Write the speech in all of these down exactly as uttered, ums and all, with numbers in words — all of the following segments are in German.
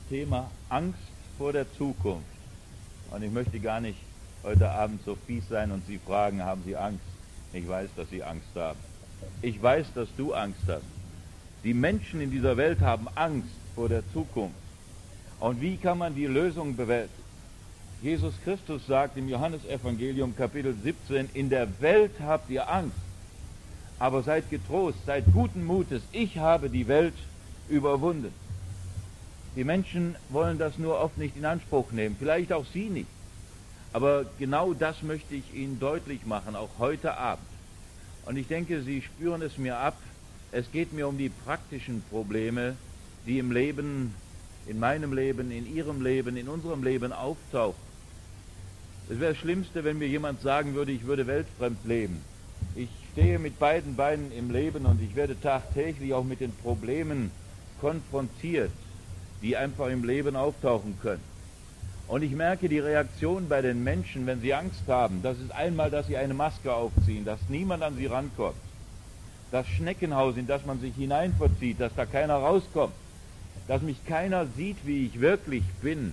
Thema Angst vor der Zukunft. Und ich möchte gar nicht heute Abend so fies sein und Sie fragen, haben Sie Angst? Ich weiß, dass Sie Angst haben. Ich weiß, dass du Angst hast. Die Menschen in dieser Welt haben Angst vor der Zukunft. Und wie kann man die Lösung bewältigen? Jesus Christus sagt im Johannesevangelium Kapitel siebzehn, in der Welt habt ihr Angst, aber seid getrost, seid guten Mutes, ich habe die Welt überwunden. Die Menschen wollen das nur oft nicht in Anspruch nehmen, vielleicht auch Sie nicht. Aber genau das möchte ich Ihnen deutlich machen, auch heute Abend. Und ich denke, Sie spüren es mir ab, es geht mir um die praktischen Probleme, die im Leben, in meinem Leben, in Ihrem Leben, in unserem Leben auftauchen. Es wäre das Schlimmste, wenn mir jemand sagen würde, ich würde weltfremd leben. Ich stehe mit beiden Beinen im Leben und ich werde tagtäglich auch mit den Problemen konfrontiert, die einfach im Leben auftauchen können. Und ich merke die Reaktion bei den Menschen, wenn sie Angst haben. Das ist einmal, dass sie eine Maske aufziehen, dass niemand an sie rankommt. Das Schneckenhaus, in das man sich hineinverzieht, dass da keiner rauskommt. Dass mich keiner sieht, wie ich wirklich bin.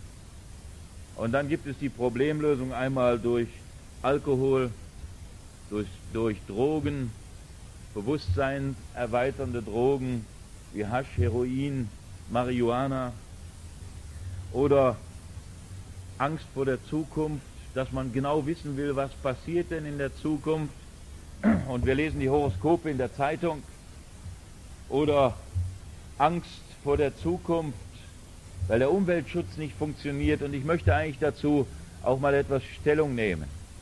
Und dann gibt es die Problemlösung einmal durch Alkohol, durch, durch Drogen, bewusstseinserweiternde Drogen wie Hasch, Heroin, Marihuana oder Angst vor der Zukunft, dass man genau wissen will, was passiert denn in der Zukunft. Und wir lesen die Horoskope in der Zeitung. Oder Angst vor der Zukunft, weil der Umweltschutz nicht funktioniert. Und ich möchte eigentlich dazu auch mal etwas Stellung nehmen.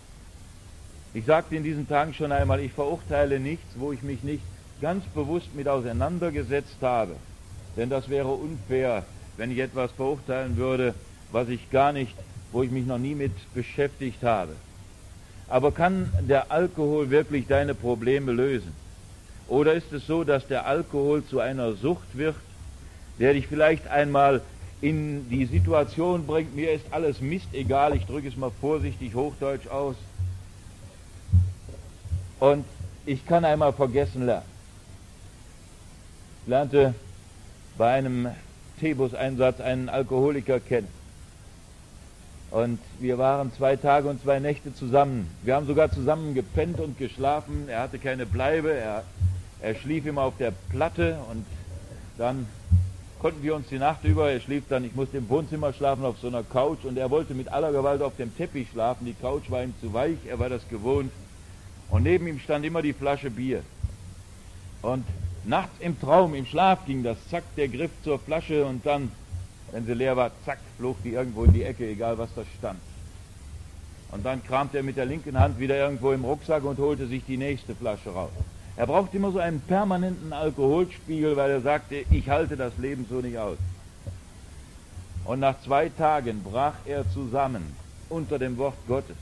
Ich sagte in diesen Tagen schon einmal, ich verurteile nichts, wo ich mich nicht ganz bewusst mit auseinandergesetzt habe. Denn das wäre unfair, wenn ich etwas verurteilen würde, was ich gar nicht, wo ich mich noch nie mit beschäftigt habe. Aber kann der Alkohol wirklich deine Probleme lösen? Oder ist es so, dass der Alkohol zu einer Sucht wird, der dich vielleicht einmal in die Situation bringt, mir ist alles Mist egal, ich drücke es mal vorsichtig hochdeutsch aus, und ich kann einmal vergessen lernen. Ich lernte bei einem T-Bus-Einsatz einen Alkoholiker kennen. Und wir waren zwei Tage und zwei Nächte zusammen. Wir haben sogar zusammen gepennt und geschlafen. Er hatte keine Bleibe, er, er schlief immer auf der Platte und dann konnten wir uns die Nacht über, er schlief dann, ich musste im Wohnzimmer schlafen auf so einer Couch und er wollte mit aller Gewalt auf dem Teppich schlafen. Die Couch war ihm zu weich, er war das gewohnt. Und neben ihm stand immer die Flasche Bier. Und nachts im Traum, im Schlaf ging das, zack, der Griff zur Flasche und dann, wenn sie leer war, zack, flog die irgendwo in die Ecke, egal was da stand. Und dann kramte er mit der linken Hand wieder irgendwo im Rucksack und holte sich die nächste Flasche raus. Er brauchte immer so einen permanenten Alkoholspiegel, weil er sagte, ich halte das Leben so nicht aus. Und nach zwei Tagen brach er zusammen unter dem Wort Gottes.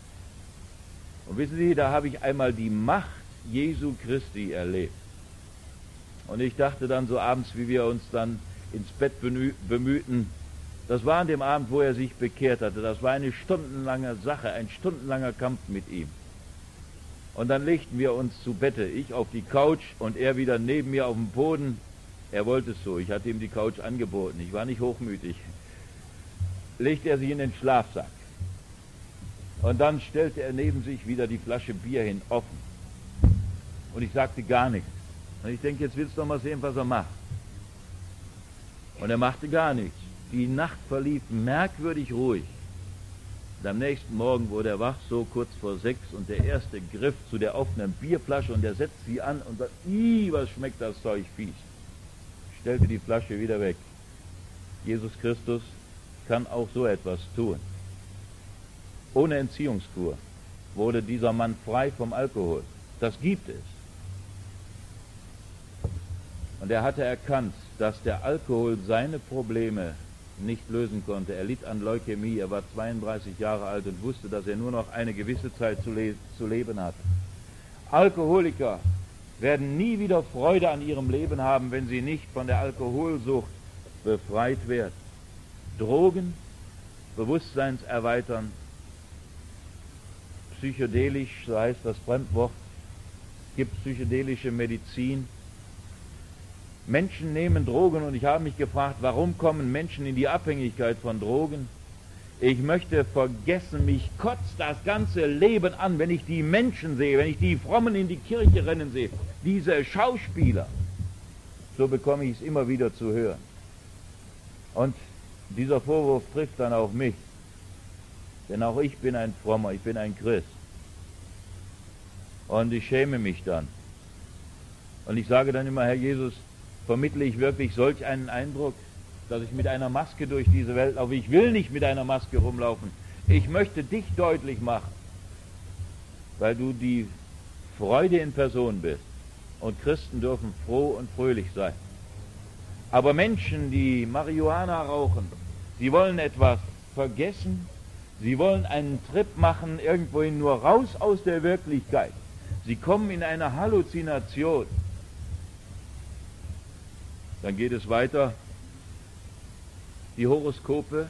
Und wissen Sie, da habe ich einmal die Macht Jesu Christi erlebt. Und ich dachte dann so abends, wie wir uns dann ins Bett bemühten, das war an dem Abend, wo er sich bekehrt hatte, das war eine stundenlange Sache, ein stundenlanger Kampf mit ihm. Und dann legten wir uns zu Bette, ich auf die Couch und er wieder neben mir auf dem Boden. Er wollte es so, ich hatte ihm die Couch angeboten, ich war nicht hochmütig. Legte er sich in den Schlafsack. Und dann stellte er neben sich wieder die Flasche Bier hin, offen. Und ich sagte gar nichts. Und ich denke, jetzt willst du doch mal sehen, was er macht. Und er machte gar nichts. Die Nacht verlief merkwürdig ruhig. Und am nächsten Morgen wurde er wach, so kurz vor sechs, und der erste griff zu der offenen Bierflasche und er setzte sie an und sagte, ih, was schmeckt das Zeug fies. Stellte die Flasche wieder weg. Jesus Christus kann auch so etwas tun. Ohne Entziehungskur wurde dieser Mann frei vom Alkohol. Das gibt es. Und er hatte erkannt, dass der Alkohol seine Probleme nicht lösen konnte. Er litt an Leukämie, er war zweiunddreißig Jahre alt und wusste, dass er nur noch eine gewisse Zeit zu, le zu leben hatte. Alkoholiker werden nie wieder Freude an ihrem Leben haben, wenn sie nicht von der Alkoholsucht befreit werden. Drogen, Bewusstseinserweitern, psychedelisch, so heißt das Fremdwort, gibt psychedelische Medizin. Menschen nehmen Drogen und ich habe mich gefragt, warum kommen Menschen in die Abhängigkeit von Drogen? Ich möchte vergessen, mich kotzt das ganze Leben an, wenn ich die Menschen sehe, wenn ich die Frommen in die Kirche rennen sehe, diese Schauspieler. So bekomme ich es immer wieder zu hören. Und dieser Vorwurf trifft dann auch mich. Denn auch ich bin ein Frommer, ich bin ein Christ. Und ich schäme mich dann. Und ich sage dann immer, Herr Jesus, vermittle ich wirklich solch einen Eindruck, dass ich mit einer Maske durch diese Welt laufe? Ich will nicht mit einer Maske rumlaufen. Ich möchte dich deutlich machen, weil du die Freude in Person bist. Und Christen dürfen froh und fröhlich sein. Aber Menschen, die Marihuana rauchen, sie wollen etwas vergessen, sie wollen einen Trip machen, irgendwohin nur raus aus der Wirklichkeit. Sie kommen in eine Halluzination. Dann geht es weiter. Die Horoskope,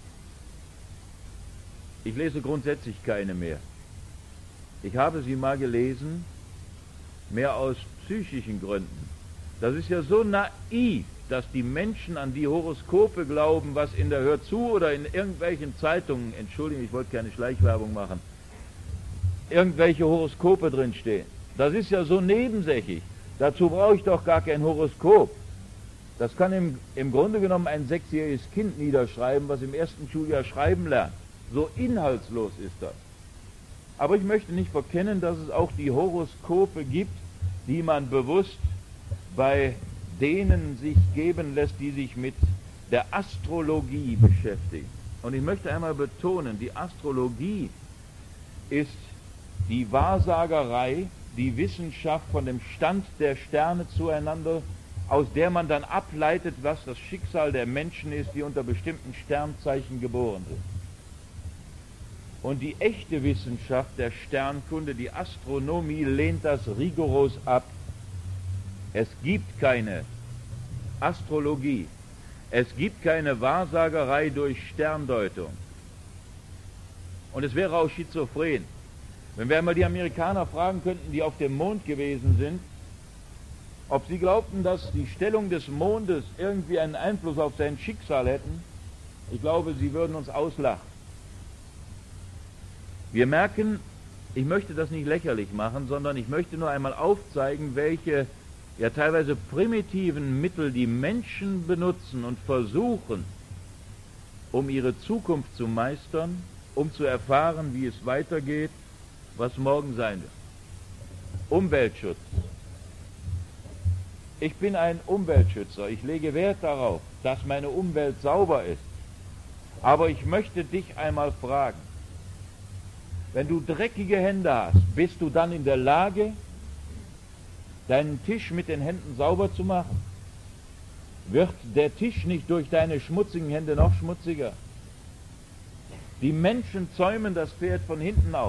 ich lese grundsätzlich keine mehr. Ich habe sie mal gelesen, mehr aus psychischen Gründen. Das ist ja so naiv, dass die Menschen an die Horoskope glauben, was in der Hör zu oder in irgendwelchen Zeitungen, Entschuldigung, ich wollte keine Schleichwerbung machen, irgendwelche Horoskope drinstehen. Das ist ja so nebensächlich. Dazu brauche ich doch gar kein Horoskop. Das kann im, im Grunde genommen ein sechsjähriges Kind niederschreiben, was im ersten Schuljahr schreiben lernt. So inhaltslos ist das. Aber ich möchte nicht verkennen, dass es auch die Horoskope gibt, die man bewusst bei denen sich geben lässt, die sich mit der Astrologie beschäftigen. Und ich möchte einmal betonen, die Astrologie ist die Wahrsagerei, die Wissenschaft von dem Stand der Sterne zueinander, aus der man dann ableitet, was das Schicksal der Menschen ist, die unter bestimmten Sternzeichen geboren sind. Und die echte Wissenschaft der Sternkunde, die Astronomie, lehnt das rigoros ab. Es gibt keine Astrologie, es gibt keine Wahrsagerei durch Sterndeutung. Und es wäre auch schizophren, wenn wir einmal die Amerikaner fragen könnten, die auf dem Mond gewesen sind, ob sie glaubten, dass die Stellung des Mondes irgendwie einen Einfluss auf sein Schicksal hätten. Ich glaube, sie würden uns auslachen. Wir merken, ich möchte das nicht lächerlich machen, sondern ich möchte nur einmal aufzeigen, welche ja teilweise primitiven Mittel die Menschen benutzen und versuchen, um ihre Zukunft zu meistern, um zu erfahren, wie es weitergeht, was morgen sein wird. Umweltschutz. Ich bin ein Umweltschützer. Ich lege Wert darauf, dass meine Umwelt sauber ist. Aber ich möchte dich einmal fragen, wenn du dreckige Hände hast, bist du dann in der Lage, deinen Tisch mit den Händen sauber zu machen? Wird der Tisch nicht durch deine schmutzigen Hände noch schmutziger? Die Menschen zäumen das Pferd von hinten auf.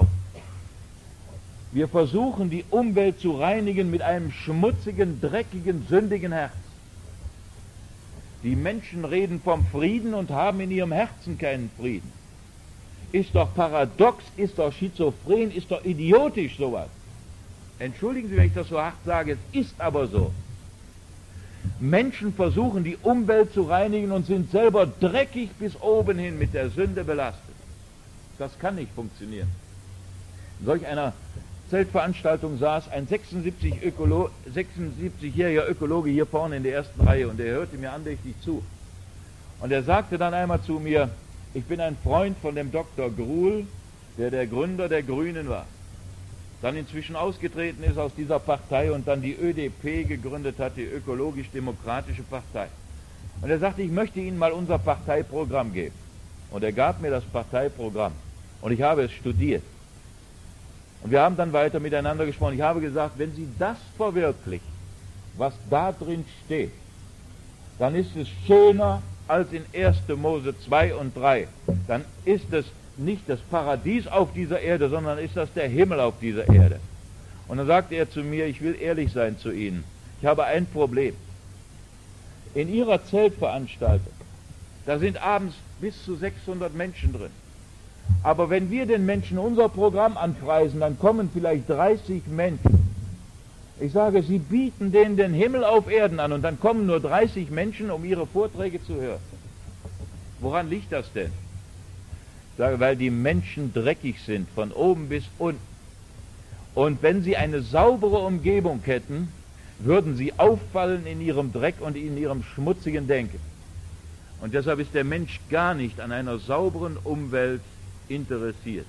Wir versuchen, die Umwelt zu reinigen mit einem schmutzigen, dreckigen, sündigen Herz. Die Menschen reden vom Frieden und haben in ihrem Herzen keinen Frieden. Ist doch paradox, ist doch schizophren, ist doch idiotisch sowas. Entschuldigen Sie, wenn ich das so hart sage, es ist aber so. Menschen versuchen, die Umwelt zu reinigen und sind selber dreckig bis oben hin mit der Sünde belastet. Das kann nicht funktionieren. In solch einer Zeltveranstaltung saß ein sechsundsiebzigjähriger Ökologe hier vorne in der ersten Reihe und er hörte mir andächtig zu. Und er sagte dann einmal zu mir, ich bin ein Freund von dem Doktor Gruhl, der der Gründer der Grünen war, dann inzwischen ausgetreten ist aus dieser Partei und dann die Ö D P gegründet hat, die Ökologisch-Demokratische Partei. Und er sagte, ich möchte Ihnen mal unser Parteiprogramm geben. Und er gab mir das Parteiprogramm und ich habe es studiert. Und wir haben dann weiter miteinander gesprochen. Ich habe gesagt, wenn Sie das verwirklichen, was da drin steht, dann ist es schöner als in erster Mose zwei und drei. Dann ist es nicht das Paradies auf dieser Erde, sondern ist das der Himmel auf dieser Erde. Und dann sagte er zu mir, ich will ehrlich sein zu Ihnen. Ich habe ein Problem. In Ihrer Zeltveranstaltung, da sind abends bis zu sechshundert Menschen drin. Aber wenn wir den Menschen unser Programm anpreisen, dann kommen vielleicht dreißig Menschen. Ich sage, Sie bieten denen den Himmel auf Erden an und dann kommen nur dreißig Menschen, um Ihre Vorträge zu hören. Woran liegt das denn? Ich sage, weil die Menschen dreckig sind, von oben bis unten. Und wenn sie eine saubere Umgebung hätten, würden sie auffallen in ihrem Dreck und in ihrem schmutzigen Denken. Und deshalb ist der Mensch gar nicht an einer sauberen Umwelt interessiert.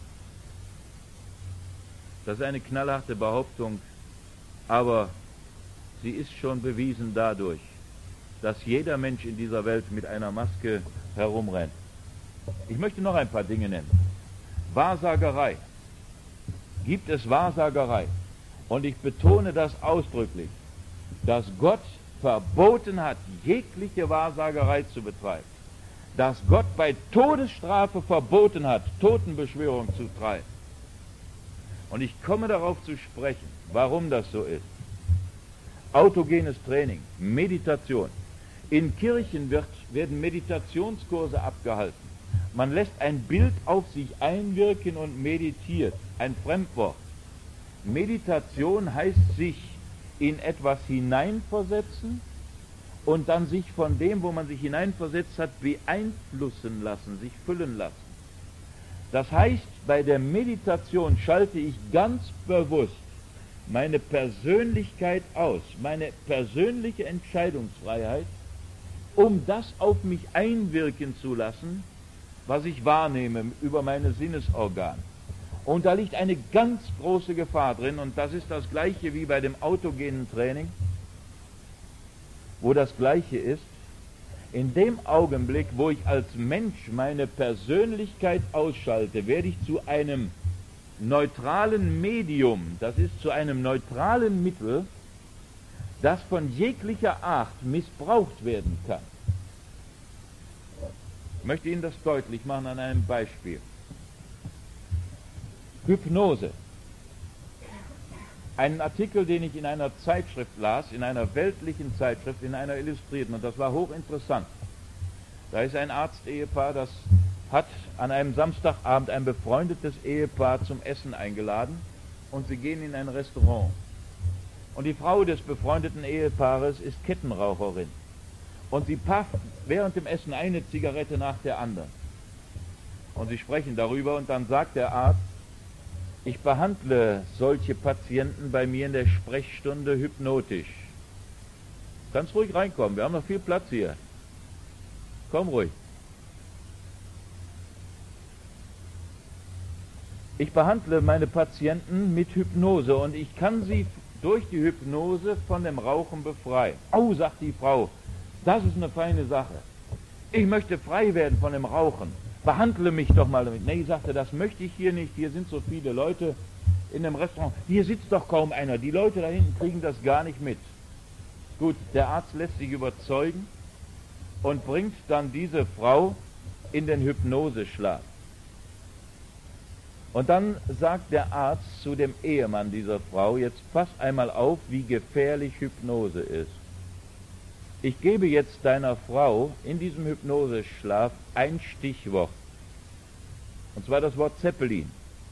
Das ist eine knallharte Behauptung, aber sie ist schon bewiesen dadurch, dass jeder Mensch in dieser Welt mit einer Maske herumrennt. Ich möchte noch ein paar Dinge nennen. Wahrsagerei. Gibt es Wahrsagerei? Und ich betone das ausdrücklich, dass Gott verboten hat, jegliche Wahrsagerei zu betreiben. Dass Gott bei Todesstrafe verboten hat, Totenbeschwörung zu treiben. Und ich komme darauf zu sprechen, warum das so ist. Autogenes Training, Meditation. In Kirchen wird, werden Meditationskurse abgehalten. Man lässt ein Bild auf sich einwirken und meditiert. Ein Fremdwort. Meditation heißt sich in etwas hineinversetzen und dann sich von dem, wo man sich hineinversetzt hat, beeinflussen lassen, sich füllen lassen. Das heißt, bei der Meditation schalte ich ganz bewusst meine Persönlichkeit aus, meine persönliche Entscheidungsfreiheit, um das auf mich einwirken zu lassen, was ich wahrnehme über meine Sinnesorgane. Und da liegt eine ganz große Gefahr drin, und das ist das Gleiche wie bei dem autogenen Training, wo das Gleiche ist. In dem Augenblick, wo ich als Mensch meine Persönlichkeit ausschalte, werde ich zu einem neutralen Medium, das ist zu einem neutralen Mittel, das von jeglicher Art missbraucht werden kann. Ich möchte Ihnen das deutlich machen an einem Beispiel. Hypnose. Einen Artikel, den ich in einer Zeitschrift las, in einer weltlichen Zeitschrift, in einer Illustrierten, und das war hochinteressant. Da ist ein Arzt-Ehepaar, das hat an einem Samstagabend ein befreundetes Ehepaar zum Essen eingeladen und sie gehen in ein Restaurant. Und die Frau des befreundeten Ehepaares ist Kettenraucherin. Und sie pafft während dem Essen eine Zigarette nach der anderen. Und sie sprechen darüber und dann sagt der Arzt, ich behandle solche Patienten bei mir in der Sprechstunde hypnotisch. Kannst ruhig reinkommen, wir haben noch viel Platz hier. Komm ruhig. Ich behandle meine Patienten mit Hypnose und ich kann sie durch die Hypnose von dem Rauchen befreien. Oh, sagt die Frau, das ist eine feine Sache. Ich möchte frei werden von dem Rauchen. Behandle mich doch mal damit. Nee, sagte, das möchte ich hier nicht. Hier sind so viele Leute in dem Restaurant. Hier sitzt doch kaum einer. Die Leute da hinten kriegen das gar nicht mit. Gut, der Arzt lässt sich überzeugen und bringt dann diese Frau in den Hypnoseschlaf. Und dann sagt der Arzt zu dem Ehemann dieser Frau, jetzt pass einmal auf, wie gefährlich Hypnose ist. Ich gebe jetzt deiner Frau in diesem Hypnoseschlaf ein Stichwort. Und zwar das Wort Zeppelin.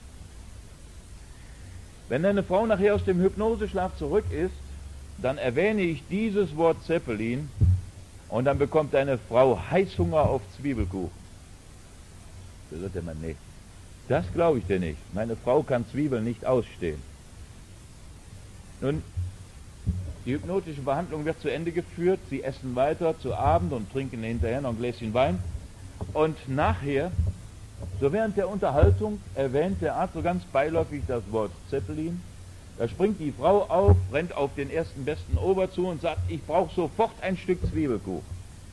Wenn deine Frau nachher aus dem Hypnoseschlaf zurück ist, dann erwähne ich dieses Wort Zeppelin und dann bekommt deine Frau Heißhunger auf Zwiebelkuchen. Da sagt der Mann, nee, das glaube ich dir nicht. Meine Frau kann Zwiebeln nicht ausstehen. Nun, die hypnotische Behandlung wird zu Ende geführt, sie essen weiter zu Abend und trinken hinterher noch ein Gläschen Wein. Und nachher, so während der Unterhaltung, erwähnt der Arzt so ganz beiläufig das Wort Zeppelin. Da springt die Frau auf, rennt auf den ersten besten Ober zu und sagt, ich brauche sofort ein Stück Zwiebelkuchen.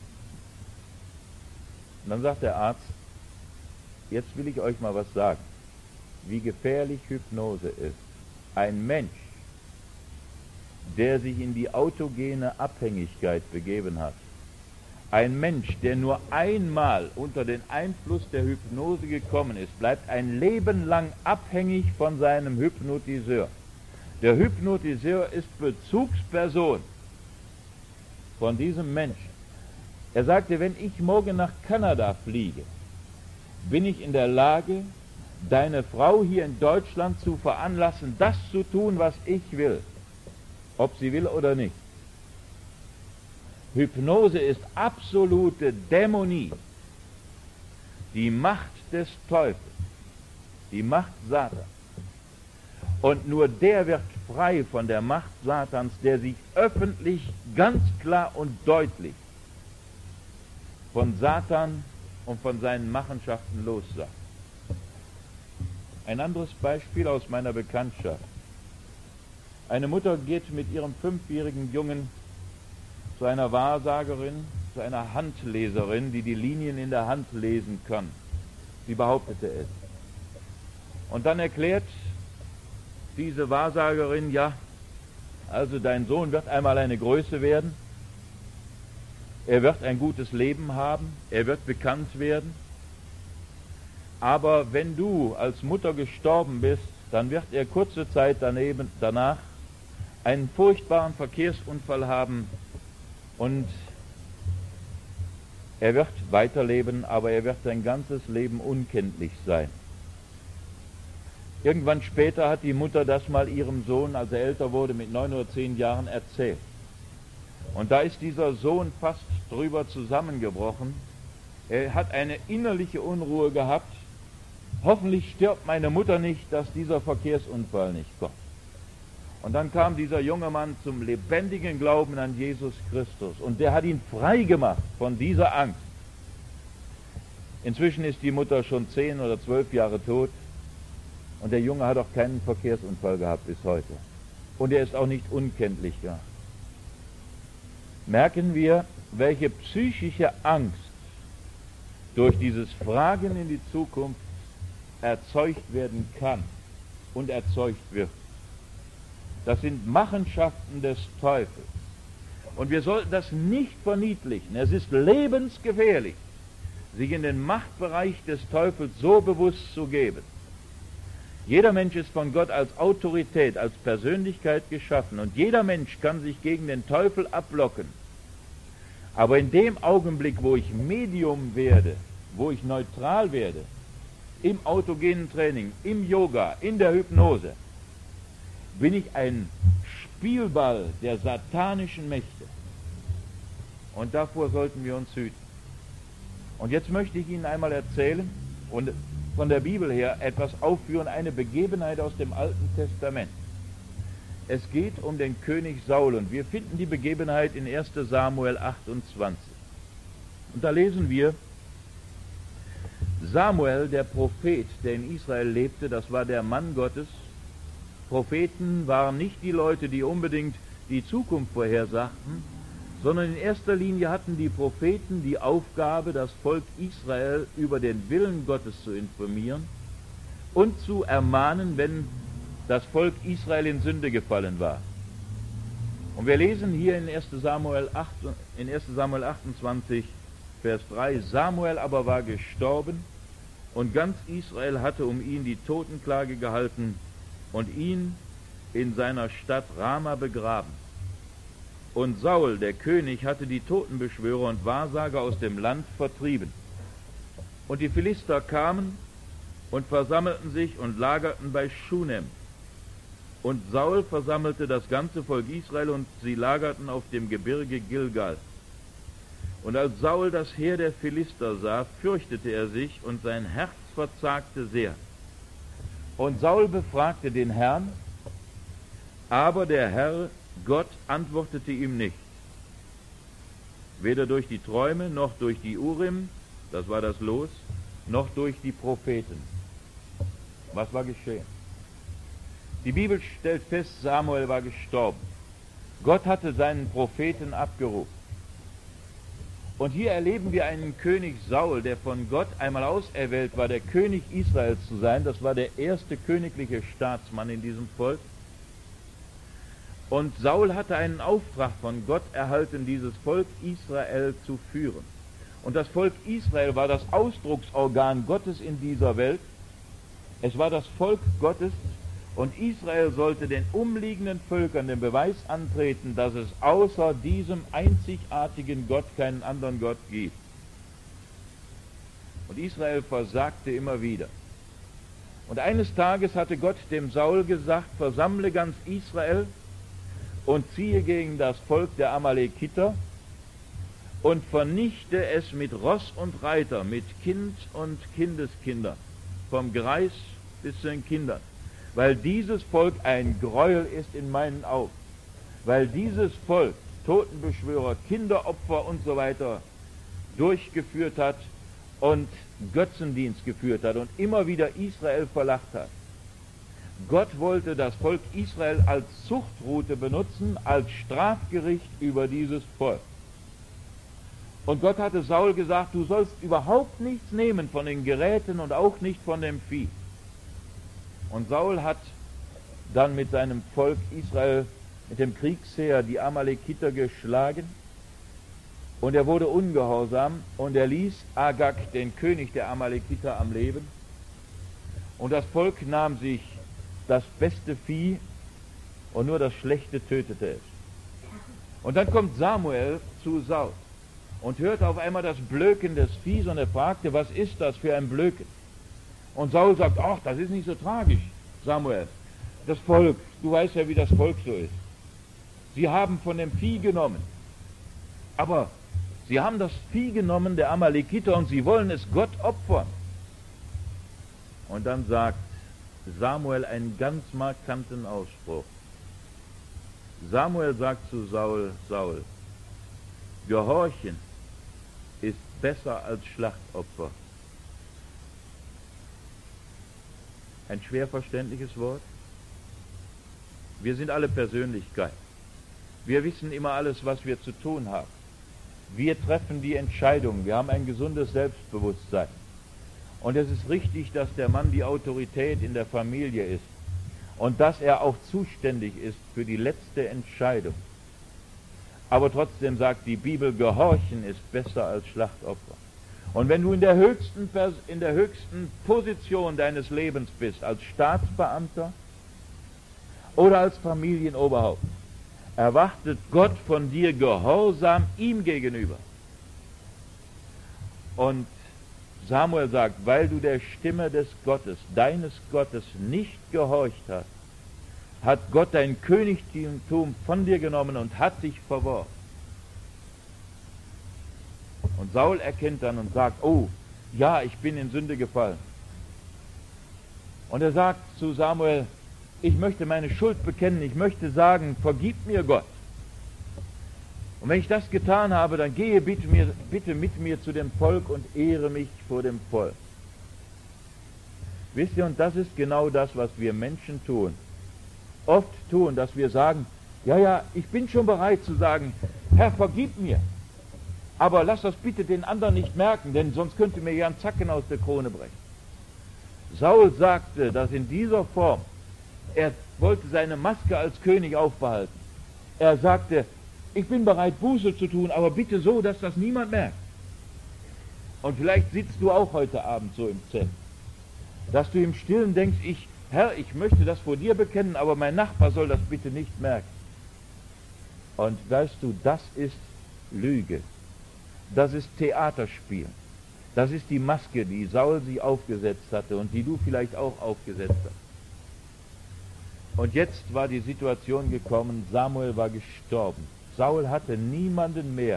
Und dann sagt der Arzt, jetzt will ich euch mal was sagen, wie gefährlich Hypnose ist. Ein Mensch, der sich in die autogene Abhängigkeit begeben hat, ein Mensch, der nur einmal unter den Einfluss der Hypnose gekommen ist, bleibt ein Leben lang abhängig von seinem Hypnotiseur. Der Hypnotiseur ist Bezugsperson von diesem Menschen. Er sagte, wenn ich morgen nach Kanada fliege, bin ich in der Lage, deine Frau hier in Deutschland zu veranlassen, das zu tun, was ich will. ob sie will oder nicht. Hypnose ist absolute Dämonie, die Macht des Teufels, die Macht Satans. Und nur der wird frei von der Macht Satans, der sich öffentlich ganz klar und deutlich von Satan und von seinen Machenschaften lossagt. Ein anderes Beispiel aus meiner Bekanntschaft. Eine Mutter geht mit ihrem fünfjährigen Jungen zu einer Wahrsagerin, zu einer Handleserin, die die Linien in der Hand lesen kann. Sie behauptete es. Und dann erklärt diese Wahrsagerin, ja, also dein Sohn wird einmal eine Größe werden, er wird ein gutes Leben haben, er wird bekannt werden, aber wenn du als Mutter gestorben bist, dann wird er kurze Zeit daneben, danach einen furchtbaren Verkehrsunfall haben und er wird weiterleben, aber er wird sein ganzes Leben unkenntlich sein. Irgendwann später hat die Mutter das mal ihrem Sohn, als er älter wurde, mit neun oder zehn Jahren erzählt. Und da ist dieser Sohn fast drüber zusammengebrochen. Er hat eine innerliche Unruhe gehabt. Hoffentlich stirbt meine Mutter nicht, dass dieser Verkehrsunfall nicht kommt. Und dann kam dieser junge Mann zum lebendigen Glauben an Jesus Christus. Und der hat ihn frei gemacht von dieser Angst. Inzwischen ist die Mutter schon zehn oder zwölf Jahre tot. Und der Junge hat auch keinen Verkehrsunfall gehabt bis heute. Und er ist auch nicht unkenntlich. Ja. Merken wir, welche psychische Angst durch dieses Fragen in die Zukunft erzeugt werden kann und erzeugt wird. Das sind Machenschaften des Teufels. Und wir sollten das nicht verniedlichen. Es ist lebensgefährlich, sich in den Machtbereich des Teufels so bewusst zu geben. Jeder Mensch ist von Gott als Autorität, als Persönlichkeit geschaffen und jeder Mensch kann sich gegen den Teufel ablocken. Aber in dem Augenblick, wo ich Medium werde, wo ich neutral werde, im autogenen Training, im Yoga, in der Hypnose, bin ich ein Spielball der satanischen Mächte. Und davor sollten wir uns hüten. Und jetzt möchte ich Ihnen einmal erzählen und von der Bibel her etwas aufführen, eine Begebenheit aus dem Alten Testament. Es geht um den König Saul und wir finden die Begebenheit in erster Samuel achtundzwanzig. Und da lesen wir, Samuel, der Prophet, der in Israel lebte, das war der Mann Gottes. Propheten waren nicht die Leute, die unbedingt die Zukunft vorhersagten, sondern in erster Linie hatten die Propheten die Aufgabe, das Volk Israel über den Willen Gottes zu informieren und zu ermahnen, wenn das Volk Israel in Sünde gefallen war. Und wir lesen hier in erster Samuel achtundzwanzig, Vers drei, Samuel aber war gestorben und ganz Israel hatte um ihn die Totenklage gehalten und ihn in seiner Stadt Rama begraben. Und Saul, der König, hatte die Totenbeschwörer und Wahrsager aus dem Land vertrieben. Und die Philister kamen und versammelten sich und lagerten bei Schunem. Und Saul versammelte das ganze Volk Israel und sie lagerten auf dem Gebirge Gilgal. Und als Saul das Heer der Philister sah, fürchtete er sich und sein Herz verzagte sehr. Und Saul befragte den Herrn, aber der Herr Gott antwortete ihm nicht, weder durch die Träume, noch durch die Urim, das war das Los, noch durch die Propheten. Was war geschehen? Die Bibel stellt fest, Samuel war gestorben. Gott hatte seinen Propheten abgerufen. Und hier erleben wir einen König Saul, der von Gott einmal auserwählt war, der König Israels zu sein. Das war der erste königliche Staatsmann in diesem Volk. Und Saul hatte einen Auftrag von Gott erhalten, dieses Volk Israel zu führen. Und das Volk Israel war das Ausdrucksorgan Gottes in dieser Welt. Es war das Volk Gottes und Israel sollte den umliegenden Völkern den Beweis antreten, dass es außer diesem einzigartigen Gott keinen anderen Gott gibt. Und Israel versagte immer wieder. Und eines Tages hatte Gott dem Saul gesagt, versammle ganz Israel und ziehe gegen das Volk der Amalekiter und vernichte es mit Ross und Reiter, mit Kind und Kindeskindern, vom Greis bis zu den Kindern, weil dieses Volk ein Gräuel ist in meinen Augen, weil dieses Volk Totenbeschwörer, Kinderopfer und so weiter durchgeführt hat und Götzendienst geführt hat und immer wieder Israel verlacht hat. Gott wollte das Volk Israel als Zuchtroute benutzen, als Strafgericht über dieses Volk. Und Gott hatte Saul gesagt, du sollst überhaupt nichts nehmen von den Geräten und auch nicht von dem Vieh. Und Saul hat dann mit seinem Volk Israel, mit dem Kriegsheer, die Amalekiter geschlagen. Und er wurde ungehorsam und er ließ Agag, den König der Amalekiter, am Leben. Und das Volk nahm sich das beste Vieh und nur das Schlechte tötete es. Und dann kommt Samuel zu Saul und hört auf einmal das Blöken des Viehs und er fragte, was ist das für ein Blöken? Und Saul sagt, ach, das ist nicht so tragisch, Samuel. Das Volk, du weißt ja, wie das Volk so ist. Sie haben von dem Vieh genommen, aber sie haben das Vieh genommen, der Amalekiter, und sie wollen es Gott opfern. Und dann sagt Samuel einen ganz markanten Ausspruch. Samuel sagt zu Saul, Saul, Gehorchen ist besser als Schlachtopfer. Ein schwer verständliches Wort. Wir sind alle Persönlichkeiten. Wir wissen immer alles, was wir zu tun haben. Wir treffen die Entscheidungen. Wir haben ein gesundes Selbstbewusstsein. Und es ist richtig, dass der Mann die Autorität in der Familie ist und dass er auch zuständig ist für die letzte Entscheidung. Aber trotzdem sagt die Bibel, Gehorchen ist besser als Schlachtopfer. Und wenn du in der höchsten, in der höchsten Position deines Lebens bist, als Staatsbeamter oder als Familienoberhaupt, erwartet Gott von dir Gehorsam ihm gegenüber. Und Samuel sagt, weil du der Stimme des Gottes, deines Gottes, nicht gehorcht hast, hat Gott dein Königtum von dir genommen und hat dich verworfen. Und Saul erkennt dann und sagt, oh, ja, ich bin in Sünde gefallen. Und er sagt zu Samuel, ich möchte meine Schuld bekennen, ich möchte sagen, vergib mir Gott. Und wenn ich das getan habe, dann gehe bitte, mir, bitte mit mir zu dem Volk und ehre mich vor dem Volk. Wisst ihr, und das ist genau das, was wir Menschen tun. Oft tun, dass wir sagen, ja, ja, ich bin schon bereit zu sagen, Herr, vergib mir. Aber lass das bitte den anderen nicht merken, denn sonst könnte mir ja ein Zacken aus der Krone brechen. Saul sagte, dass in dieser Form, er wollte seine Maske als König aufbehalten. Er sagte, ich bin bereit, Buße zu tun, aber bitte so, dass das niemand merkt. Und vielleicht sitzt du auch heute Abend so im Zelt, dass du im Stillen denkst, ich, Herr, ich möchte das vor dir bekennen, aber mein Nachbar soll das bitte nicht merken. Und weißt du, das ist Lüge. Das ist Theaterspiel. Das ist die Maske, die Saul sie aufgesetzt hatte und die du vielleicht auch aufgesetzt hast. Und jetzt war die Situation gekommen, Samuel war gestorben. Saul hatte niemanden mehr,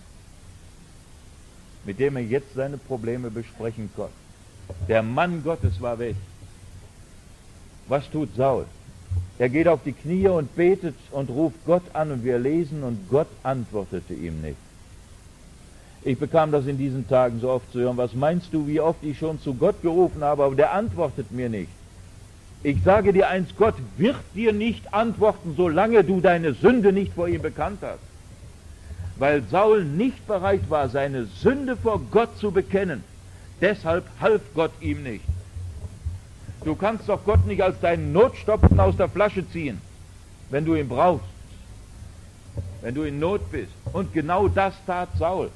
mit dem er jetzt seine Probleme besprechen konnte. Der Mann Gottes war weg. Was tut Saul? Er geht auf die Knie und betet und ruft Gott an und wir lesen und Gott antwortete ihm nicht. Ich bekam das in diesen Tagen so oft zu hören. Was meinst du, wie oft ich schon zu Gott gerufen habe, aber der antwortet mir nicht. Ich sage dir eins, Gott wird dir nicht antworten, solange du deine Sünde nicht vor ihm bekannt hast. Weil Saul nicht bereit war, seine Sünde vor Gott zu bekennen. Deshalb half Gott ihm nicht. Du kannst doch Gott nicht als deinen Notstopfen aus der Flasche ziehen, wenn du ihn brauchst, wenn du in Not bist. Und genau das tat Saul.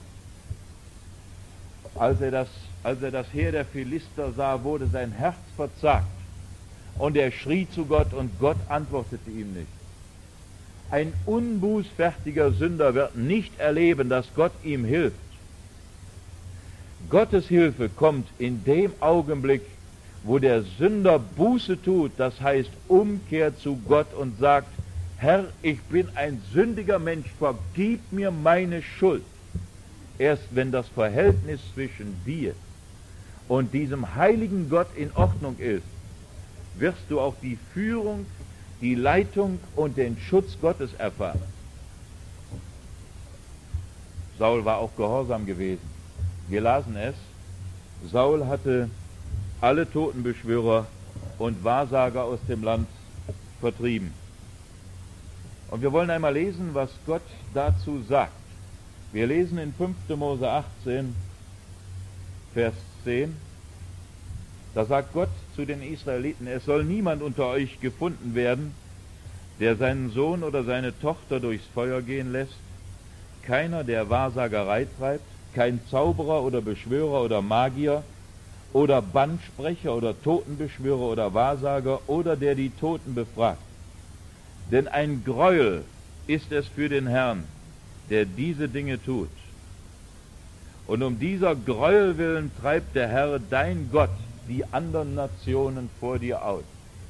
Als er das, als er das Heer der Philister sah, wurde sein Herz verzagt. Und er schrie zu Gott und Gott antwortete ihm nicht. Ein unbußfertiger Sünder wird nicht erleben, dass Gott ihm hilft. Gottes Hilfe kommt in dem Augenblick, wo der Sünder Buße tut, das heißt umkehrt zu Gott und sagt, Herr, ich bin ein sündiger Mensch, vergib mir meine Schuld. Erst wenn das Verhältnis zwischen dir und diesem heiligen Gott in Ordnung ist, wirst du auch die Führung, die Leitung und den Schutz Gottes erfahren. Saul war auch gehorsam gewesen. Wir lasen es, Saul hatte alle Totenbeschwörer und Wahrsager aus dem Land vertrieben. Und wir wollen einmal lesen, was Gott dazu sagt. Wir lesen in fünfter Mose achtzehn, Vers zehn. Da sagt Gott zu den Israeliten, es soll niemand unter euch gefunden werden, der seinen Sohn oder seine Tochter durchs Feuer gehen lässt, keiner, der Wahrsagerei treibt, kein Zauberer oder Beschwörer oder Magier oder Bannsprecher oder Totenbeschwörer oder Wahrsager oder der die Toten befragt. Denn ein Greuel ist es für den Herrn, der diese Dinge tut. Und um dieser Greuel willen treibt der Herr, dein Gott, die anderen Nationen vor dir aus.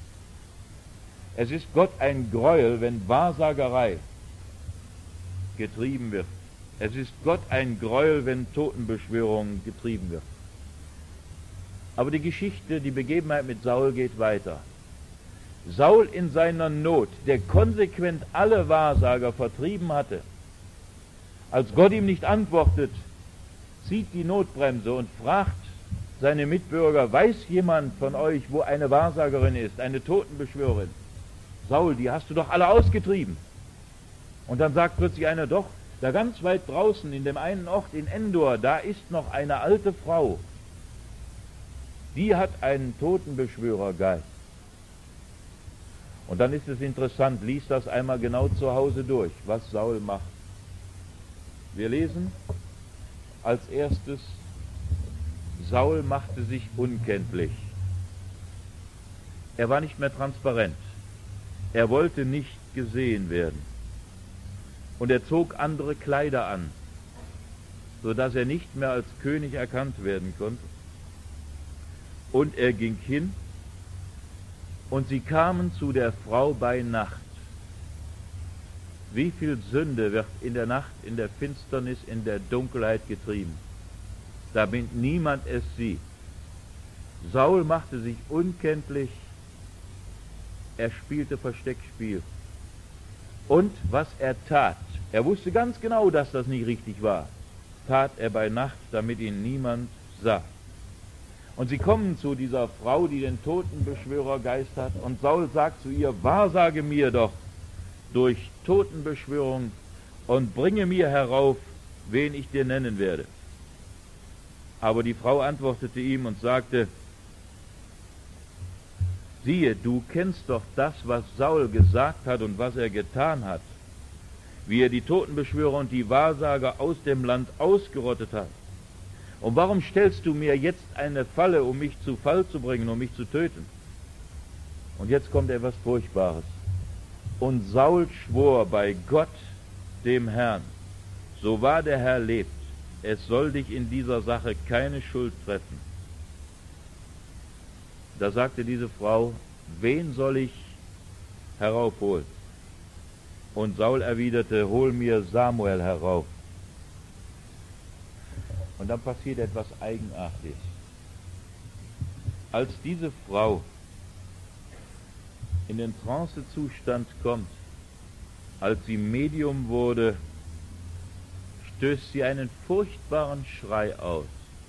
Es ist Gott ein Greuel, wenn Wahrsagerei getrieben wird. Es ist Gott ein Greuel, wenn Totenbeschwörung getrieben wird. Aber die Geschichte, die Begebenheit mit Saul geht weiter. Saul in seiner Not, der konsequent alle Wahrsager vertrieben hatte, als Gott ihm nicht antwortet, zieht die Notbremse und fragt seine Mitbürger, weiß jemand von euch, wo eine Wahrsagerin ist, eine Totenbeschwörerin? Saul, die hast du doch alle ausgetrieben. Und dann sagt plötzlich einer, doch, da ganz weit draußen in dem einen Ort in Endor, da ist noch eine alte Frau, die hat einen Totenbeschwörergeist. Und dann ist es interessant, lies das einmal genau zu Hause durch, was Saul macht. Wir lesen als erstes, Saul machte sich unkenntlich. Er war nicht mehr transparent. Er wollte nicht gesehen werden. Und er zog andere Kleider an, sodass er nicht mehr als König erkannt werden konnte. Und er ging hin, und sie kamen zu der Frau bei Nacht. Wie viel Sünde wird in der Nacht, in der Finsternis, in der Dunkelheit getrieben, damit niemand es sieht. Saul machte sich unkenntlich, er spielte Versteckspiel. Und was er tat, er wusste ganz genau, dass das nicht richtig war, tat er bei Nacht, damit ihn niemand sah. Und sie kommen zu dieser Frau, die den Totenbeschwörergeist hat, und Saul sagt zu ihr, wahrsage mir doch durch Totenbeschwörung und bringe mir herauf, wen ich dir nennen werde. Aber die Frau antwortete ihm und sagte, siehe, du kennst doch das, was Saul gesagt hat und was er getan hat, wie er die Totenbeschwörer und die Wahrsager aus dem Land ausgerottet hat. Und warum stellst du mir jetzt eine Falle, um mich zu Fall zu bringen, um mich zu töten? Und jetzt kommt etwas Furchtbares. Und Saul schwor bei Gott, dem Herrn, so wahr der Herr lebt, es soll dich in dieser Sache keine Schuld treffen. Da sagte diese Frau, wen soll ich heraufholen? Und Saul erwiderte, hol mir Samuel herauf. Und dann passiert etwas Eigenartiges. Als diese Frau in den Trancezustand kommt, als sie Medium wurde, stößt sie einen furchtbaren Schrei aus.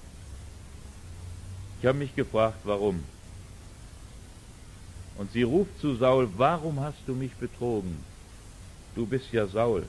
Ich habe mich gefragt, warum. Und sie ruft zu Saul, warum hast du mich betrogen? Du bist ja Saul.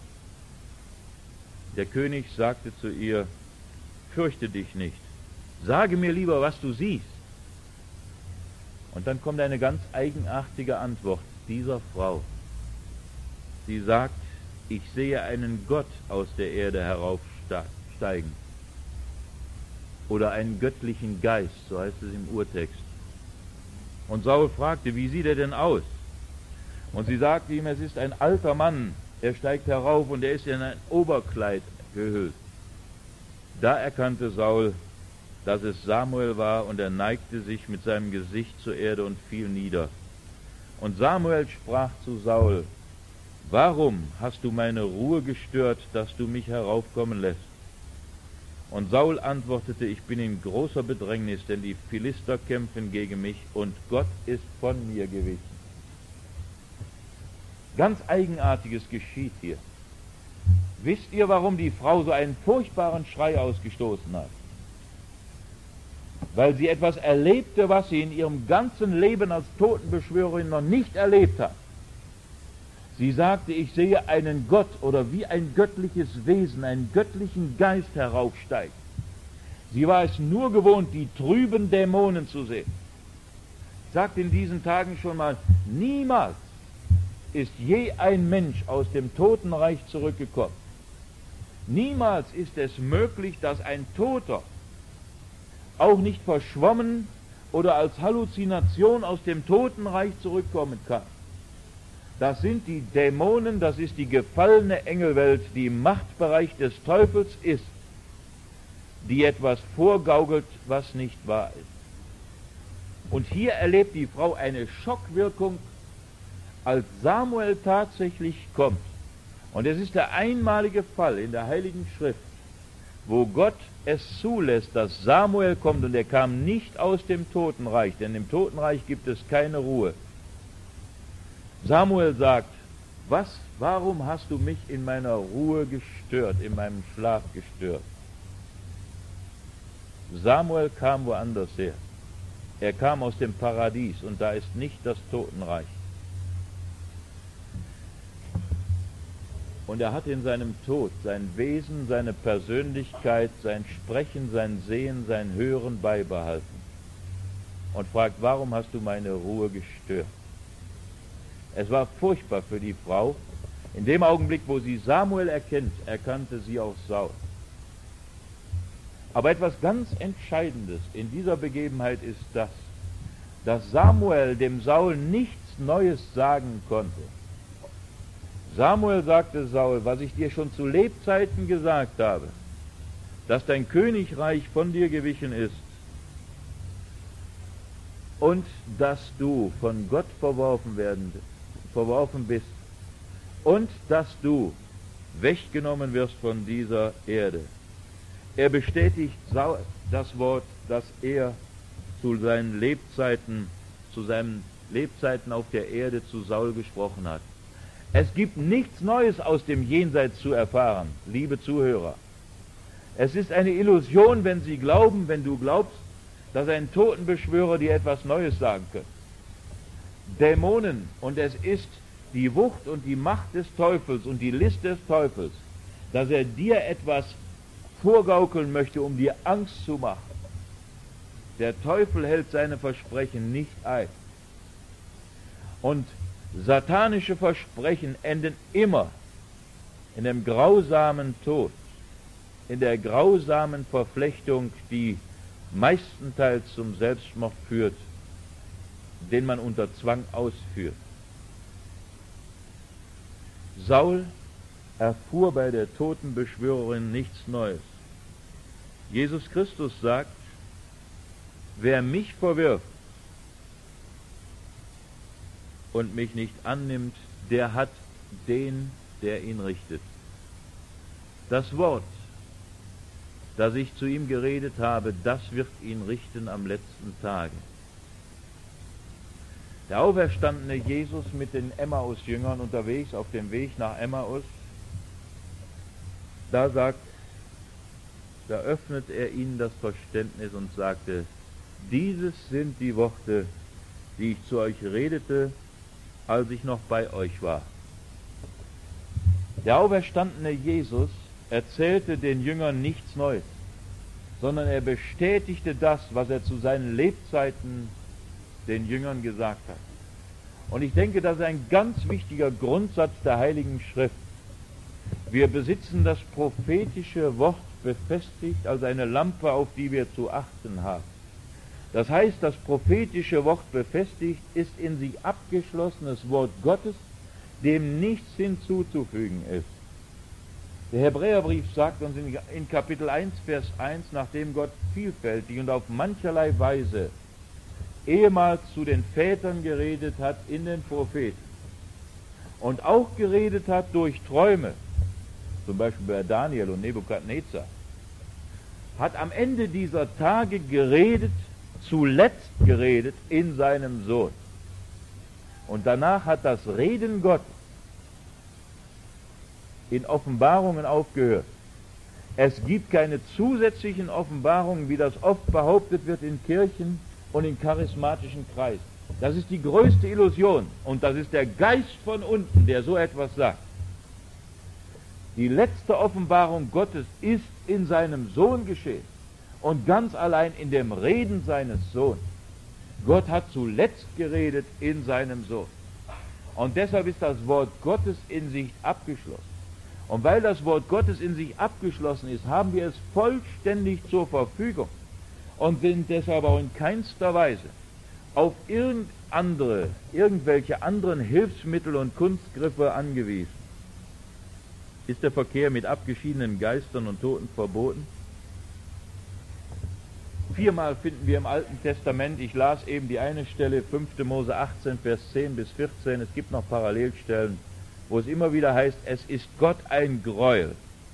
Der König sagte zu ihr, fürchte dich nicht, sage mir lieber, was du siehst. Und dann kommt eine ganz eigenartige Antwort dieser Frau. Sie sagt, ich sehe einen Gott aus der Erde heraufsteigen. Oder einen göttlichen Geist, so heißt es im Urtext. Und Saul fragte, wie sieht er denn aus? Und sie sagte ihm, es ist ein alter Mann, er steigt herauf und er ist in ein Oberkleid gehüllt. Da erkannte Saul, dass es Samuel war, und er neigte sich mit seinem Gesicht zur Erde und fiel nieder. Und Samuel sprach zu Saul, warum hast du meine Ruhe gestört, dass du mich heraufkommen lässt? Und Saul antwortete, ich bin in großer Bedrängnis, denn die Philister kämpfen gegen mich und Gott ist von mir gewichen. Ganz Eigenartiges geschieht hier. Wisst ihr, warum die Frau so einen furchtbaren Schrei ausgestoßen hat? Weil sie etwas erlebte, was sie in ihrem ganzen Leben als Totenbeschwörerin noch nicht erlebt hat. Sie sagte, ich sehe einen Gott oder wie ein göttliches Wesen, einen göttlichen Geist heraufsteigen. Sie war es nur gewohnt, die trüben Dämonen zu sehen. Ich sagte in diesen Tagen schon mal, niemals ist je ein Mensch aus dem Totenreich zurückgekommen. Niemals ist es möglich, dass ein Toter auch nicht verschwommen oder als Halluzination aus dem Totenreich zurückkommen kann. Das sind die Dämonen, das ist die gefallene Engelwelt, die im Machtbereich des Teufels ist, die etwas vorgaukelt, was nicht wahr ist. Und hier erlebt die Frau eine Schockwirkung, als Samuel tatsächlich kommt. Und es ist der einmalige Fall in der Heiligen Schrift, wo Gott es zulässt, dass Samuel kommt, und er kam nicht aus dem Totenreich, denn im Totenreich gibt es keine Ruhe. Samuel sagt, was, warum hast du mich in meiner Ruhe gestört, in meinem Schlaf gestört? Samuel kam woanders her. Er kam aus dem Paradies und da ist nicht das Totenreich. Und er hat in seinem Tod sein Wesen, seine Persönlichkeit, sein Sprechen, sein Sehen, sein Hören beibehalten. Und fragt, warum hast du meine Ruhe gestört? Es war furchtbar für die Frau. In dem Augenblick, wo sie Samuel erkennt, erkannte sie auch Saul. Aber etwas ganz Entscheidendes in dieser Begebenheit ist das, dass Samuel dem Saul nichts Neues sagen konnte. Samuel sagte Saul, was ich dir schon zu Lebzeiten gesagt habe, dass dein Königreich von dir gewichen ist und dass du von Gott verworfen werden, verworfen bist und dass du weggenommen wirst von dieser Erde. Er bestätigt das Wort, das er zu seinen Lebzeiten, zu seinen Lebzeiten auf der Erde zu Saul gesprochen hat. Es gibt nichts Neues aus dem Jenseits zu erfahren, liebe Zuhörer. Es ist eine Illusion, wenn Sie glauben, wenn du glaubst, dass ein Totenbeschwörer dir etwas Neues sagen könnte. Dämonen, und es ist die Wucht und die Macht des Teufels und die List des Teufels, dass er dir etwas vorgaukeln möchte, um dir Angst zu machen. Der Teufel hält seine Versprechen nicht ein. Und satanische Versprechen enden immer in dem grausamen Tod, in der grausamen Verflechtung, die meistenteils zum Selbstmord führt, den man unter Zwang ausführt. Saul erfuhr bei der Totenbeschwörerin nichts Neues. Jesus Christus sagt, wer mich verwirft und mich nicht annimmt, der hat den, der ihn richtet. Das Wort, das ich zu ihm geredet habe, das wird ihn richten am letzten Tage. Der auferstandene Jesus mit den Emmaus-Jüngern unterwegs auf dem Weg nach Emmaus, da sagt, da öffnet er ihnen das Verständnis und sagte, dieses sind die Worte, die ich zu euch redete, als ich noch bei euch war. Der auferstandene Jesus erzählte den Jüngern nichts Neues, sondern er bestätigte das, was er zu seinen Lebzeiten den Jüngern gesagt hat. Und ich denke, das ist ein ganz wichtiger Grundsatz der Heiligen Schrift. Wir besitzen das prophetische Wort befestigt als eine Lampe, auf die wir zu achten haben. Das heißt, das prophetische Wort befestigt ist in sich abgeschlossenes Wort Gottes, dem nichts hinzuzufügen ist. Der Hebräerbrief sagt uns in Kapitel eins, Vers eins, nachdem Gott vielfältig und auf mancherlei Weise ehemals zu den Vätern geredet hat in den Propheten und auch geredet hat durch Träume, zum Beispiel bei Daniel und Nebukadnezar, hat am Ende dieser Tage geredet, zuletzt geredet in seinem Sohn. Und danach hat das Reden Gottes in Offenbarungen aufgehört. Es gibt keine zusätzlichen Offenbarungen, wie das oft behauptet wird in Kirchen und in charismatischen Kreisen. Das ist die größte Illusion und das ist der Geist von unten, der so etwas sagt. Die letzte Offenbarung Gottes ist in seinem Sohn geschehen und ganz allein in dem Reden seines Sohnes. Gott hat zuletzt geredet in seinem Sohn. Und deshalb ist das Wort Gottes in sich abgeschlossen. Und weil das Wort Gottes in sich abgeschlossen ist, haben wir es vollständig zur Verfügung und sind deshalb auch in keinster Weise auf irgend andere, irgendwelche anderen Hilfsmittel und Kunstgriffe angewiesen. Ist der Verkehr mit abgeschiedenen Geistern und Toten verboten? Viermal finden wir im Alten Testament, ich las eben die eine Stelle, fünfte Mose achtzehn, Vers zehn bis vierzehn, es gibt noch Parallelstellen, wo es immer wieder heißt, es ist Gott ein Greuel.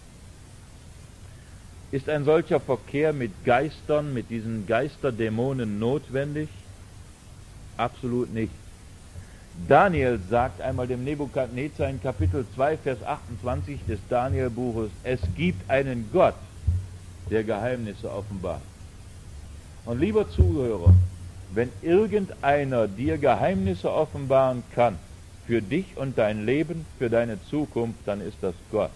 Ist ein solcher Verkehr mit Geistern, mit diesen Geisterdämonen notwendig? Absolut nicht. Daniel sagt einmal dem Nebukadnezar in Kapitel zwei, Vers achtundzwanzig des Danielbuches, es gibt einen Gott, der Geheimnisse offenbart. Und lieber Zuhörer, wenn irgendeiner dir Geheimnisse offenbaren kann, für dich und dein Leben, für deine Zukunft, dann ist das Gott.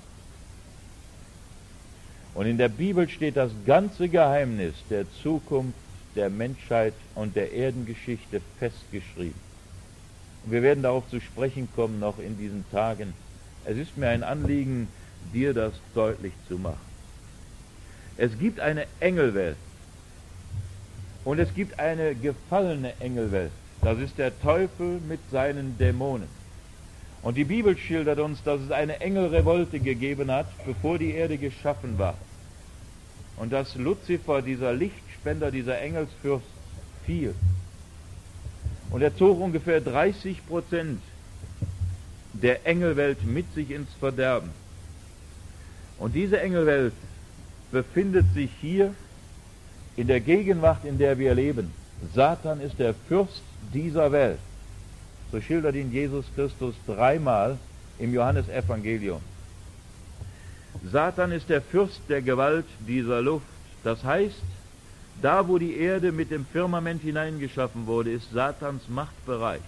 Und in der Bibel steht das ganze Geheimnis der Zukunft, der Menschheit und der Erdengeschichte festgeschrieben. Und wir werden darauf zu sprechen kommen noch in diesen Tagen. Es ist mir ein Anliegen, dir das deutlich zu machen. Es gibt eine Engelwelt und es gibt eine gefallene Engelwelt. Das ist der Teufel mit seinen Dämonen. Und die Bibel schildert uns, dass es eine Engelrevolte gegeben hat, bevor die Erde geschaffen war. Und dass Luzifer, dieser Lichtspender, dieser Engelsfürst, fiel. Und er zog ungefähr dreißig Prozent der Engelwelt mit sich ins Verderben. Und diese Engelwelt befindet sich hier in der Gegenwart, in der wir leben. Satan ist der Fürst dieser Welt. So schildert ihn Jesus Christus dreimal im Johannesevangelium. Satan ist der Fürst der Gewalt dieser Luft. Das heißt, da wo die Erde mit dem Firmament hineingeschaffen wurde, ist Satans Machtbereich.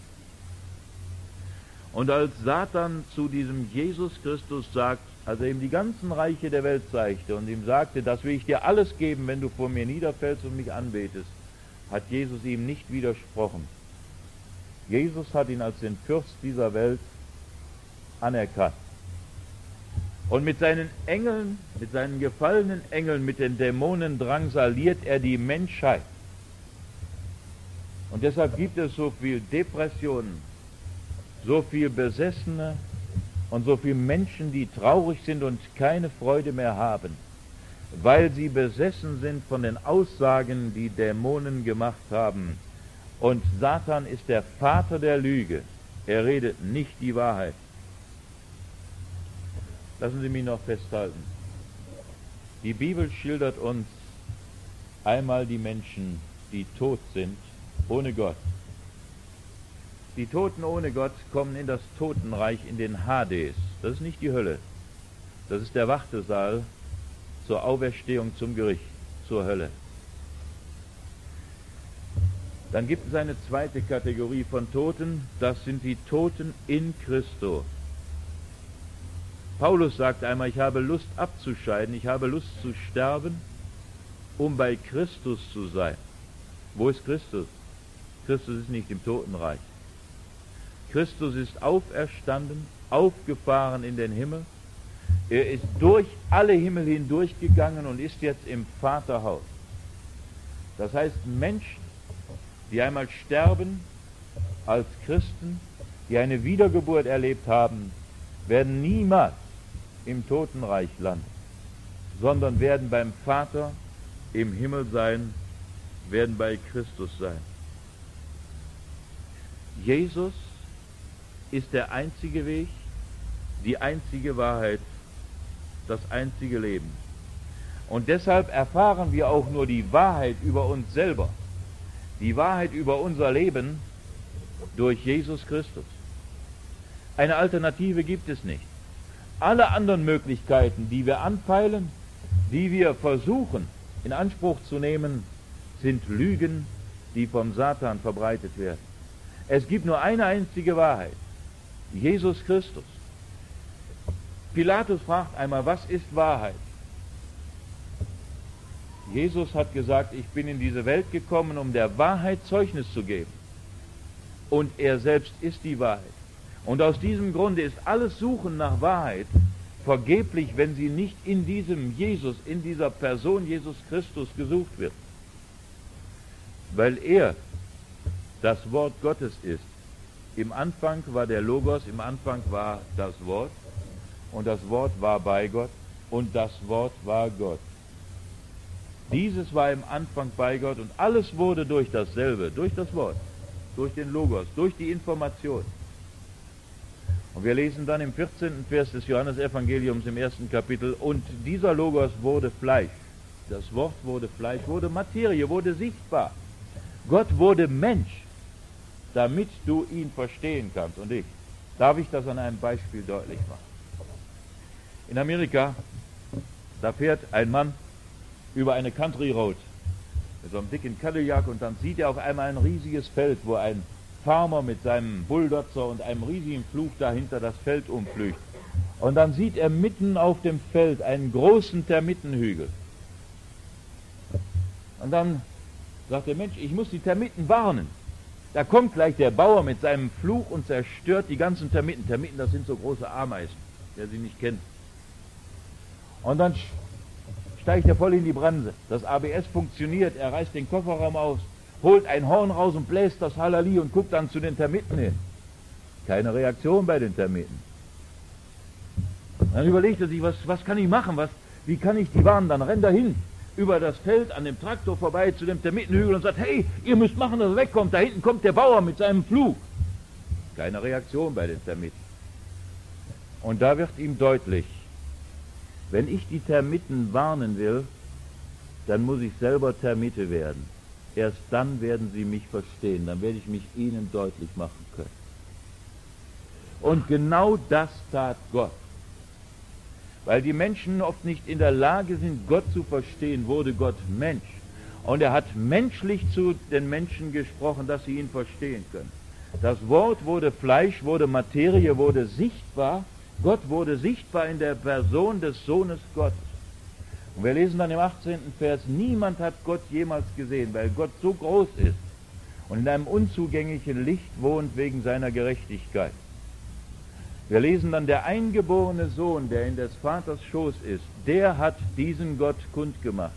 Und als Satan zu diesem Jesus Christus sagt, als er ihm die ganzen Reiche der Welt zeigte und ihm sagte, das will ich dir alles geben, wenn du vor mir niederfällst und mich anbetest, hat Jesus ihm nicht widersprochen. Jesus hat ihn als den Fürst dieser Welt anerkannt. Und mit seinen Engeln, mit seinen gefallenen Engeln, mit den Dämonen drangsaliert er die Menschheit. Und deshalb gibt es so viel Depressionen, so viel Besessene und so viele Menschen, die traurig sind und keine Freude mehr haben, weil sie besessen sind von den Aussagen, die Dämonen gemacht haben. Und Satan ist der Vater der Lüge. Er redet nicht die Wahrheit. Lassen Sie mich noch festhalten. Die Bibel schildert uns einmal die Menschen, die tot sind, ohne Gott. Die Toten ohne Gott kommen in das Totenreich, in den Hades. Das ist nicht die Hölle. Das ist der Wartesaal zur Auferstehung zum Gericht, zur Hölle. Dann gibt es eine zweite Kategorie von Toten, das sind die Toten in Christo. Paulus sagt einmal, ich habe Lust abzuscheiden, ich habe Lust zu sterben, um bei Christus zu sein. Wo ist Christus? Christus ist nicht im Totenreich. Christus ist auferstanden, aufgefahren in den Himmel. Er ist durch alle Himmel hindurchgegangen und ist jetzt im Vaterhaus. Das heißt, Menschen, die einmal sterben als Christen, die eine Wiedergeburt erlebt haben, werden niemals im Totenreich landen, sondern werden beim Vater im Himmel sein, werden bei Christus sein. Jesus ist der einzige Weg, die einzige Wahrheit, das einzige Leben. Und deshalb erfahren wir auch nur die Wahrheit über uns selber, die Wahrheit über unser Leben durch Jesus Christus. Eine Alternative gibt es nicht. Alle anderen Möglichkeiten, die wir anpeilen, die wir versuchen in Anspruch zu nehmen, sind Lügen, die vom Satan verbreitet werden. Es gibt nur eine einzige Wahrheit, Jesus Christus. Pilatus fragt einmal, was ist Wahrheit? Jesus hat gesagt, ich bin in diese Welt gekommen, um der Wahrheit Zeugnis zu geben. Und er selbst ist die Wahrheit. Und aus diesem Grunde ist alles Suchen nach Wahrheit vergeblich, wenn sie nicht in diesem Jesus, in dieser Person Jesus Christus gesucht wird. Weil er das Wort Gottes ist. Im Anfang war der Logos, im Anfang war das Wort, und das Wort war bei Gott, und das Wort war Gott. Dieses war im Anfang bei Gott, und alles wurde durch dasselbe, durch das Wort, durch den Logos, durch die Information. Und wir lesen dann im vierzehnten Vers des Johannesevangeliums im ersten Kapitel, und dieser Logos wurde Fleisch. Das Wort wurde Fleisch, wurde Materie, wurde sichtbar. Gott wurde Mensch, damit du ihn verstehen kannst. Und ich, darf ich das an einem Beispiel deutlich machen? In Amerika, da fährt ein Mann über eine Country Road mit so einem dicken Cadillac, und dann sieht er auf einmal ein riesiges Feld, wo ein Farmer mit seinem Bulldozer und einem riesigen Pflug dahinter das Feld umflügt. Und dann sieht er mitten auf dem Feld einen großen Termitenhügel. Und dann sagt der Mensch, ich muss die Termiten warnen. Da kommt gleich der Bauer mit seinem Pflug und zerstört die ganzen Termiten. Termiten, das sind so große Ameisen, wer sie nicht kennt. Und dann steigt er voll in die Bremse. Das A B S funktioniert, er reißt den Kofferraum aus, holt ein Horn raus und bläst das Halali und guckt dann zu den Termiten hin. Keine Reaktion bei den Termiten. Dann überlegt er sich, was, was kann ich machen, was, wie kann ich die warnen? Dann rennt er hin, über das Feld, an dem Traktor vorbei zu dem Termitenhügel und sagt, hey, ihr müsst machen, dass er wegkommt, da hinten kommt der Bauer mit seinem Pflug. Keine Reaktion bei den Termiten. Und da wird ihm deutlich, wenn ich die Termiten warnen will, dann muss ich selber Termite werden. Erst dann werden sie mich verstehen, dann werde ich mich ihnen deutlich machen können. Und genau das tat Gott. Weil die Menschen oft nicht in der Lage sind, Gott zu verstehen, wurde Gott Mensch. Und er hat menschlich zu den Menschen gesprochen, dass sie ihn verstehen können. Das Wort wurde Fleisch, wurde Materie, wurde sichtbar. Gott wurde sichtbar in der Person des Sohnes Gottes. Und wir lesen dann im achtzehnten Vers, niemand hat Gott jemals gesehen, weil Gott so groß ist und in einem unzugänglichen Licht wohnt wegen seiner Gerechtigkeit. Wir lesen dann, der eingeborene Sohn, der in des Vaters Schoß ist, der hat diesen Gott kundgemacht.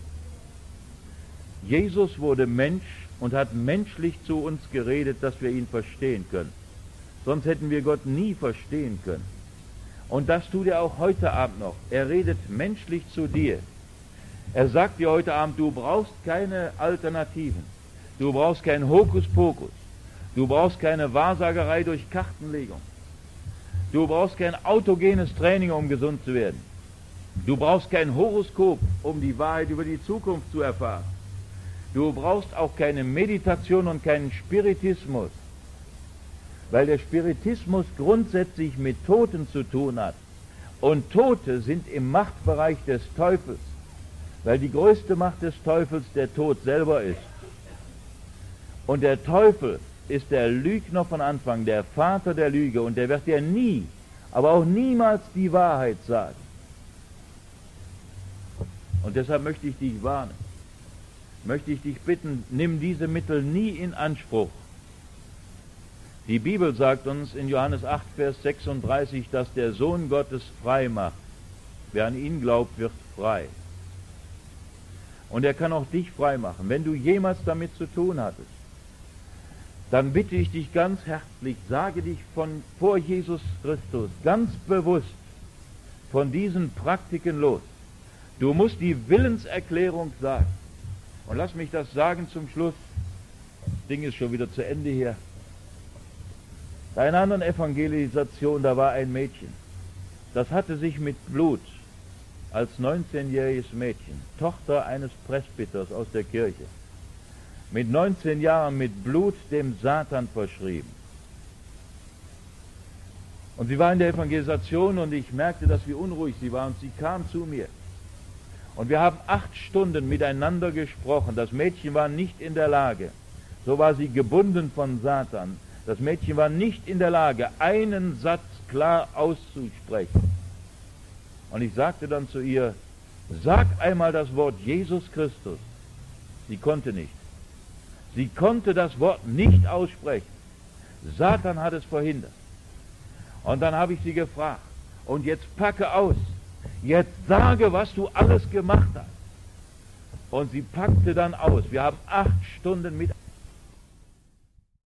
Jesus wurde Mensch und hat menschlich zu uns geredet, dass wir ihn verstehen können. Sonst hätten wir Gott nie verstehen können. Und das tut er auch heute Abend noch. Er redet menschlich zu dir. Er sagt dir heute Abend, du brauchst keine Alternativen. Du brauchst kein Hokuspokus. Du brauchst keine Wahrsagerei durch Kartenlegung. Du brauchst kein autogenes Training, um gesund zu werden. Du brauchst kein Horoskop, um die Wahrheit über die Zukunft zu erfahren. Du brauchst auch keine Meditation und keinen Spiritismus, weil der Spiritismus grundsätzlich mit Toten zu tun hat. Und Tote sind im Machtbereich des Teufels, weil die größte Macht des Teufels der Tod selber ist. Und der Teufel ist der Lügner von Anfang, der Vater der Lüge, und der wird dir nie, aber auch niemals die Wahrheit sagen. Und deshalb möchte ich dich warnen, möchte ich dich bitten, nimm diese Mittel nie in Anspruch. Die Bibel sagt uns in Johannes acht, Vers sechsunddreißig, dass der Sohn Gottes frei macht. Wer an ihn glaubt, wird frei. Und er kann auch dich frei machen. Wenn du jemals damit zu tun hattest, dann bitte ich dich ganz herzlich, sage dich von vor Jesus Christus ganz bewusst von diesen Praktiken los. Du musst die Willenserklärung sagen. Und lass mich das sagen zum Schluss. Das Ding ist schon wieder zu Ende hier. Bei einer anderen Evangelisation, da war ein Mädchen, das hatte sich mit Blut als neunzehnjähriges Mädchen, Tochter eines Presbyters aus der Kirche, mit neunzehn Jahren mit Blut dem Satan verschrieben. Und sie war in der Evangelisation und ich merkte, dass wie unruhig sie war und sie kam zu mir. Und wir haben acht Stunden miteinander gesprochen. Das Mädchen war nicht in der Lage, so war sie gebunden von Satan, das Mädchen war nicht in der Lage, einen Satz klar auszusprechen. Und ich sagte dann zu ihr, sag einmal das Wort Jesus Christus. Sie konnte nicht. Sie konnte das Wort nicht aussprechen. Satan hat es verhindert. Und dann habe ich sie gefragt, und jetzt packe aus, jetzt sage, was du alles gemacht hast. Und sie packte dann aus. Wir haben acht Stunden mit